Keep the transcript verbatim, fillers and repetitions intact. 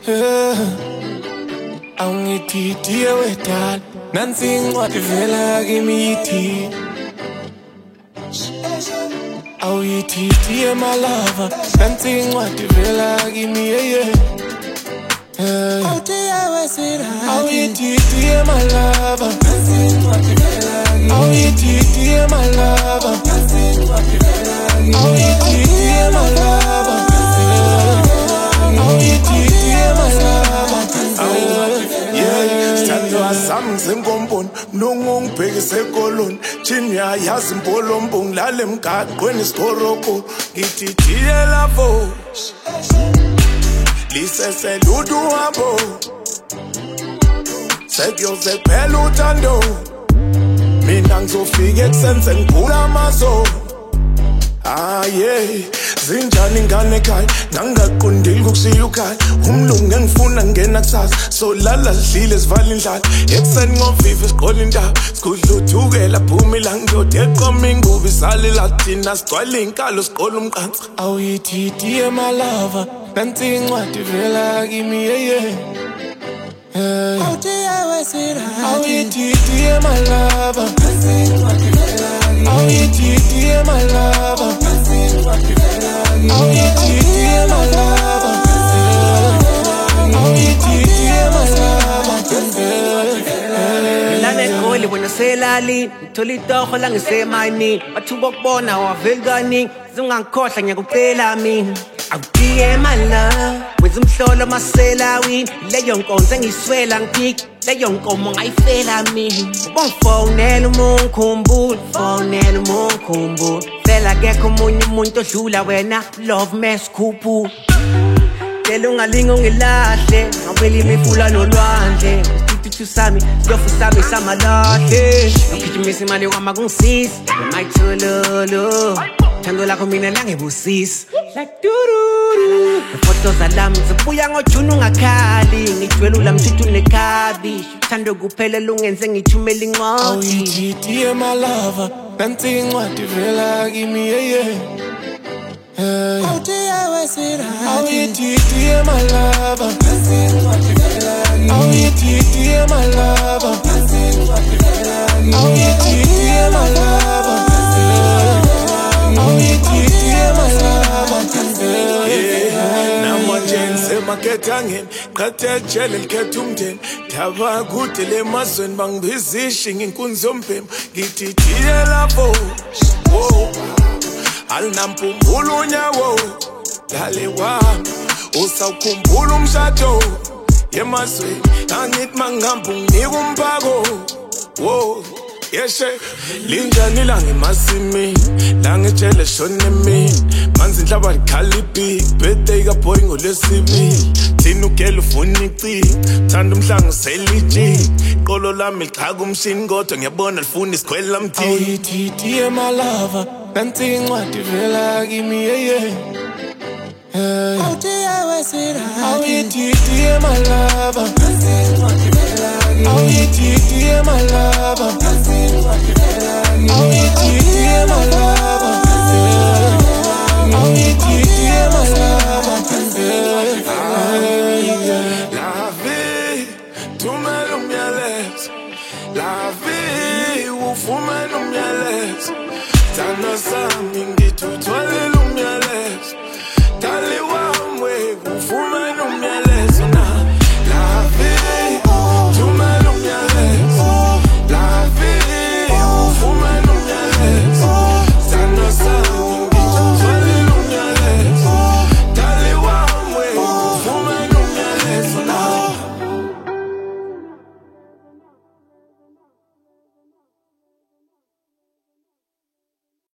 Awungithithi wedala nansi incwadi vela kimi ithi awuyithithi my lover nansi incwadi vela kimi yeah awuyithithi my lover nansi incwadi vela kimi awuyithithi my lover nansi incwadi vela kimi awuyithithi my lover awuyithithi my lover Stando asam zingombon Nungu ngibheke sekoloni Chini yayazi impolombo Ngilale mgaqweni isikoroko Ngithi thiye lapho Lisese ludu wabo Sekuyoze kuphela uthando Mina ngizofika ekuseni ngiphula amazo Ah yeah Zinjani ngane ekhaya Nangaqondile ukushiya ukhaya Umlungu engifuna ngena kusasa So lala sidlile sivala indlala Ekuseni ngoviva isiqola indaba Sikudla uthukela phuma ilanga ndoda eqoma ingubo isale lathina sigcwala inkalo siqola umqansa awuyithithi my lover nansi incwadi vela kimi yeah awuyithithi my lover nansi incwadi vela kimi awuyithithi my lover nansi incwadi vela kimi awuyithithi my lover awuyithithi my lover Lana ngoli bona selali ngithola itoho la ngisemayini bathuba ukubona wavela kaningi zingangikhohlwa ngiyakucela mina awudiye my love wenza umhlolo masela wini leyo nkonzo engiswela ngiphiki leyo nkomo ngayifela mina ubongifonela umunkhumbulo fonela umunkhumbulo vela kekho umunye umuntu odlula wena love mess khuphu Tela ungalinga ungilahle ngabeli imifula nolwandle Isithuthuthu sami siyofu sami samalahle Ngigijimisa imali kwama kungisiza Mayithololo Thando lakho mina langebusisa Like dururu Ifoto zalami zibuya ngojuni ungakhali Ngijwela ulamthuthu nekhabi Thando kuphela ungenze ngithumela incwadi awuyithithi my lover nansi incwadi vela kimi yeah awuyithithi my lover nansi incwadi vela kimi awuyithithi my lover nansi incwadi vela kimi awuyithithi my lover awuyithithi my lover namanje ngisemakethangeni qhathe ejele likhetha umndeni thaba kude le mazweni bangibizisha nginkunzi yombhemu ngithi thiye lapho wo Alinampumbulu nyawo Dale wami Usawukhumbula umshado Yemazweni Nangithi mangampu nginika umpako Wo Yeshe Linjani lange masimini Langitshele shone emini Manzi inhlaba likhala ibhiki Birthday kaboy ngolwesibili Thina ugela ufuna iciki Thanda umhlangu selijiki Qolo lami lichaka umshini kodwa ngiyabona lifuna isikhwele lamthini awuyithithi my lover nansi incwadi vela kimi yeah awuyithithi my lover nansi incwadi vela kimi awuyithithi my lover nansi incwadi vela kimi awuyithithi my lover